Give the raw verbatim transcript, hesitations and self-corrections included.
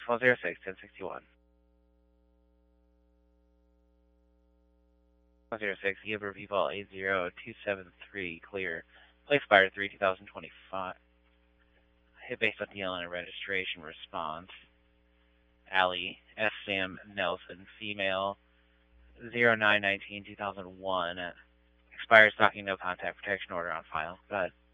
one zero six, ten sixty-one. one zero six, Gilbert People eight zero two seven three, clear. Place fire three, two thousand twenty-five. Hit based on D L N and registration response. Allie, S. Sam Nelson, female, zero nine nineteen two thousand one. Expires talking, no contact protection order on file. Go ahead.